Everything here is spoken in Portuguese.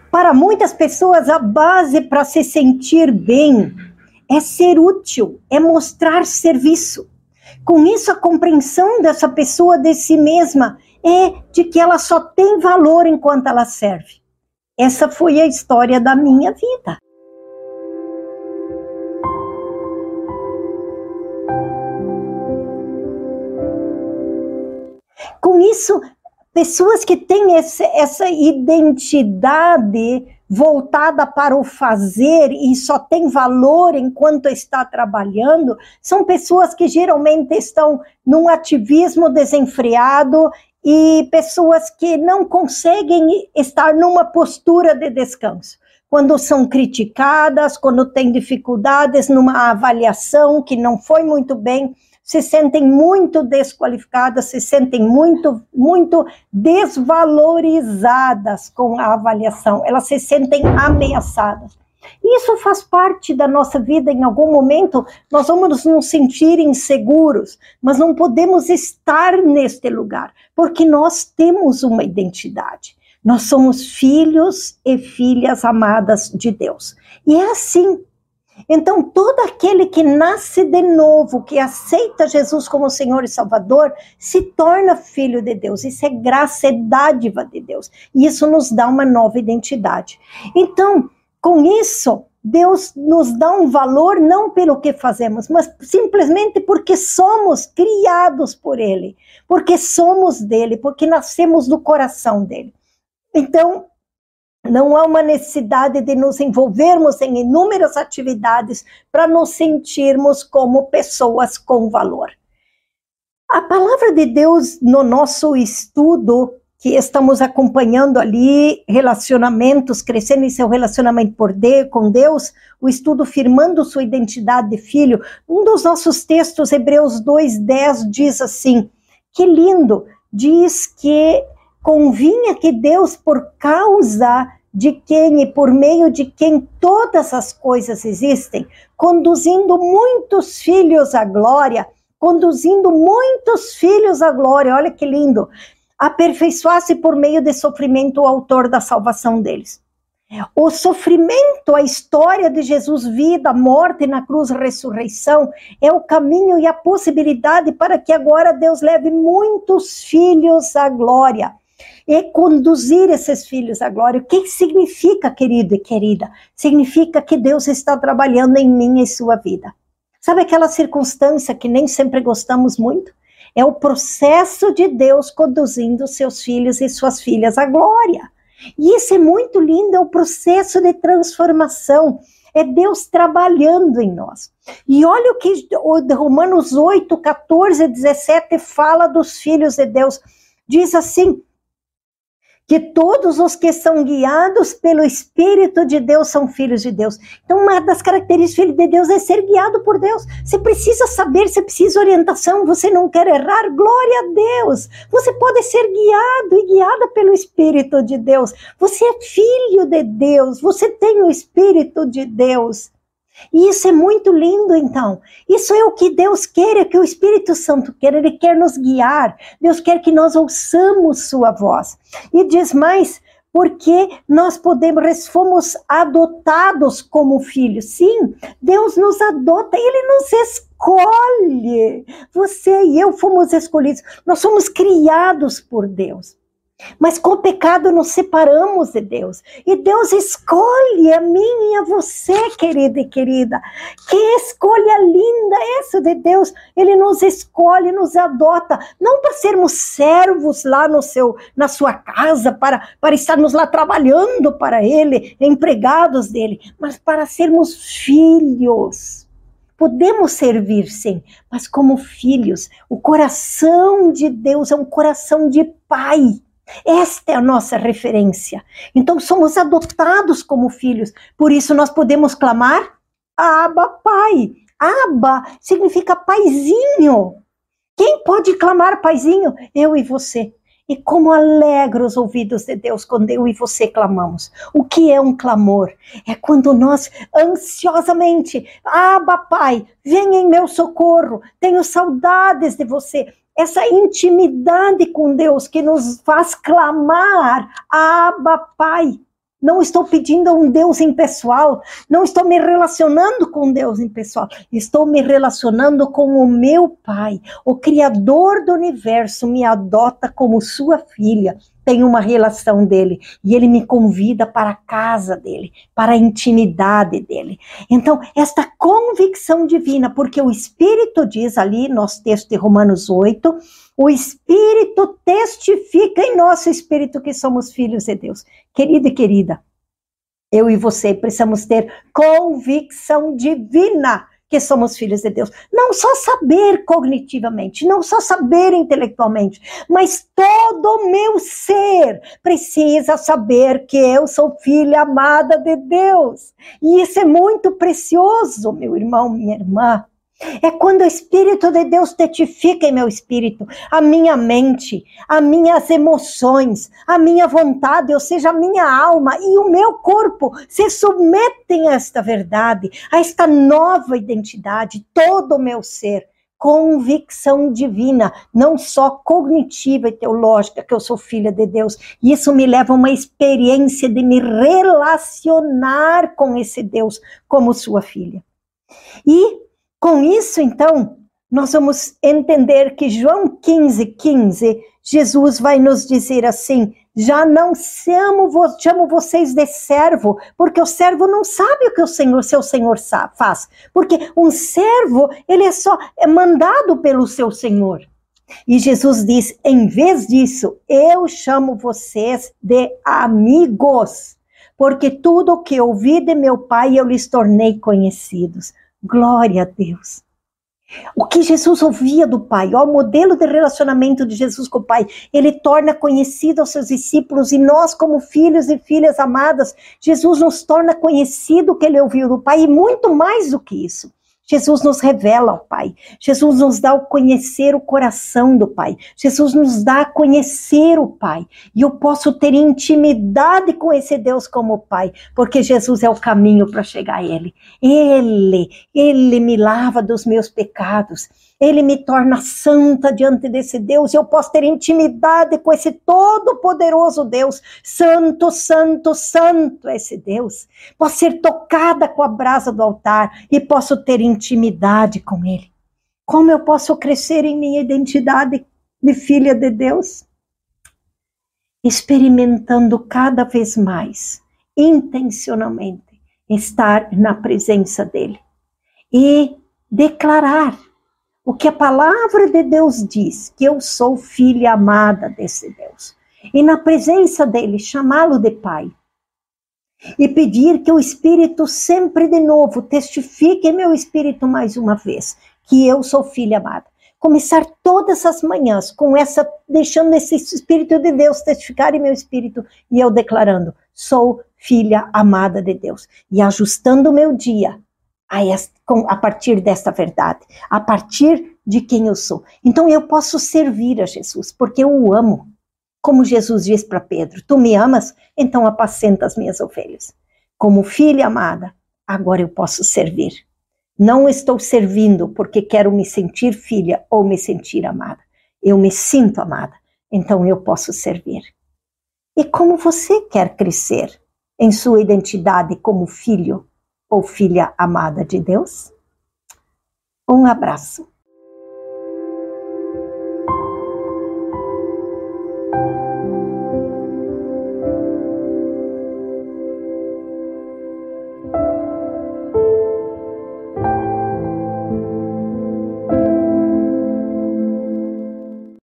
Para muitas pessoas, a base para se sentir bem é ser útil, é mostrar serviço. Com isso, a compreensão dessa pessoa de si mesma é de que ela só tem valor enquanto ela serve. Essa foi a história da minha vida. Com isso, pessoas que têm essa identidade voltada para o fazer e só tem valor enquanto está trabalhando, são pessoas que geralmente estão num ativismo desenfreado e pessoas que não conseguem estar numa postura de descanso. Quando são criticadas, quando têm dificuldades numa avaliação que não foi muito bem, se sentem muito desqualificadas, se sentem muito desvalorizadas com a avaliação, elas se sentem ameaçadas. Isso faz parte da nossa vida. Em algum momento nós vamos nos sentir inseguros, mas não podemos estar neste lugar, porque nós temos uma identidade. Nós somos filhos e filhas amadas de Deus. E é assim. Então, todo aquele que nasce de novo, que aceita Jesus como Senhor e Salvador, se torna filho de Deus. Isso é graça, é dádiva de Deus. E isso nos dá uma nova identidade. Então, com isso, Deus nos dá um valor não pelo que fazemos, mas simplesmente porque somos criados por Ele, porque somos dele, porque nascemos do coração dele. Então, não há uma necessidade de nos envolvermos em inúmeras atividades para nos sentirmos como pessoas com valor. A palavra de Deus no nosso estudo, que estamos acompanhando ali, relacionamentos, crescendo em seu relacionamento com Deus, o estudo firmando sua identidade de filho, um dos nossos textos, Hebreus 2:10, diz assim, que lindo, diz que convinha que Deus, por causa de quem e por meio de quem todas as coisas existem, conduzindo muitos filhos à glória, olha que lindo, aperfeiçoasse por meio de sofrimento o autor da salvação deles. O sofrimento, a história de Jesus, vida, morte na cruz, ressurreição, é o caminho e a possibilidade para que agora Deus leve muitos filhos à glória. E conduzir esses filhos à glória. O que significa, querido e querida? Significa que Deus está trabalhando em mim e sua vida. Sabe aquela circunstância que nem sempre gostamos muito? É o processo de Deus conduzindo seus filhos e suas filhas à glória. E isso é muito lindo, é o processo de transformação. É Deus trabalhando em nós. E olha o que Romanos 8, 14, 17 fala dos filhos de Deus. Diz assim, que todos os que são guiados pelo Espírito de Deus são filhos de Deus. Então, uma das características do filho de Deus é ser guiado por Deus. Você precisa saber, você precisa orientação, você não quer errar, glória a Deus. Você pode ser guiado e guiada pelo Espírito de Deus. Você é filho de Deus, você tem o Espírito de Deus. E isso é muito lindo, então. Isso é o que Deus quer, é o que o Espírito Santo quer. Ele quer nos guiar. Deus quer que nós ouçamos sua voz. E diz mais, porque nós fomos adotados como filhos. Sim, Deus nos adota, Ele nos escolhe. Você e eu fomos escolhidos. Nós somos criados por Deus. Mas com o pecado nos separamos de Deus. E Deus escolhe a mim e a você, querida e querida. Que escolha linda essa de Deus. Ele nos escolhe, nos adota. Não para sermos servos lá na sua casa, para estarmos lá trabalhando para Ele, empregados dEle. Mas para sermos filhos. Podemos servir, sim, mas como filhos. O coração de Deus é um coração de pai. Esta é a nossa referência. Então somos adotados como filhos. Por isso nós podemos clamar Abba, Pai. Abba significa paizinho. Quem pode clamar paizinho? Eu e você. E como alegra os ouvidos de Deus quando eu e você clamamos. O que é um clamor? É quando nós ansiosamente, Abba, Pai, venha em meu socorro. Tenho saudades de você. Essa intimidade com Deus que nos faz clamar, Abba, Pai. Não estou pedindo a um Deus impessoal, não estou me relacionando com um Deus impessoal, estou me relacionando com o meu Pai, o Criador do universo me adota como sua filha, tenho uma relação dele, e ele me convida para a casa dele, para a intimidade dele. Então, esta convicção divina, porque o Espírito diz ali, nosso texto de Romanos 8, o Espírito testifica em nosso espírito que somos filhos de Deus. Querido e querida, eu e você precisamos ter convicção divina que somos filhos de Deus. Não só saber cognitivamente, não só saber intelectualmente, mas todo o meu ser precisa saber que eu sou filha amada de Deus. E isso é muito precioso, meu irmão, minha irmã. É quando o Espírito de Deus testifica em meu espírito, a minha mente, as minhas emoções, a minha vontade, ou seja, a minha alma e o meu corpo se submetem a esta verdade, a esta nova identidade, todo o meu ser. Convicção divina, não só cognitiva e teológica, que eu sou filha de Deus. E isso me leva a uma experiência de me relacionar com esse Deus como sua filha. E com isso, então, nós vamos entender que João 15:15, Jesus vai nos dizer assim, já não chamo vocês de servo, porque o servo não sabe o que seu senhor faz, porque um servo, ele é mandado pelo seu senhor. E Jesus diz, em vez disso, eu chamo vocês de amigos, porque tudo o que ouvi de meu Pai eu lhes tornei conhecidos. Glória a Deus. O que Jesus ouvia do Pai, ó, o modelo de relacionamento de Jesus com o Pai, ele torna conhecido aos seus discípulos, e nós como filhos e filhas amadas, Jesus nos torna conhecido o que ele ouviu do Pai, e muito mais do que isso. Jesus nos revela ao Pai, Jesus nos dá a conhecer o coração do Pai, Jesus nos dá a conhecer o Pai, e eu posso ter intimidade com esse Deus como Pai, porque Jesus é o caminho para chegar a Ele. Ele me lava dos meus pecados, Ele me torna santa diante desse Deus, e eu posso ter intimidade com esse todo-poderoso Deus, santo, santo, santo é esse Deus. Posso ser tocada com a brasa do altar, e posso ter intimidade com Ele. Como eu posso crescer em minha identidade de filha de Deus? Experimentando cada vez mais, intencionalmente, estar na presença dEle, e declarar o que a palavra de Deus diz, que eu sou filha amada desse Deus. E na presença dele, chamá-lo de Pai. E pedir que o Espírito sempre de novo testifique em meu espírito mais uma vez, que eu sou filha amada. Começar todas as manhãs com deixando esse Espírito de Deus testificar em meu espírito, e eu declarando, sou filha amada de Deus. E ajustando o meu dia a partir desta verdade, a partir de quem eu sou. Então eu posso servir a Jesus, porque eu o amo. Como Jesus diz para Pedro, tu me amas? Então apacenta as minhas ovelhas. Como filha amada, agora eu posso servir. Não estou servindo porque quero me sentir filha ou me sentir amada. Eu me sinto amada, então eu posso servir. E como você quer crescer em sua identidade como filho ou filha amada de Deus? Um abraço.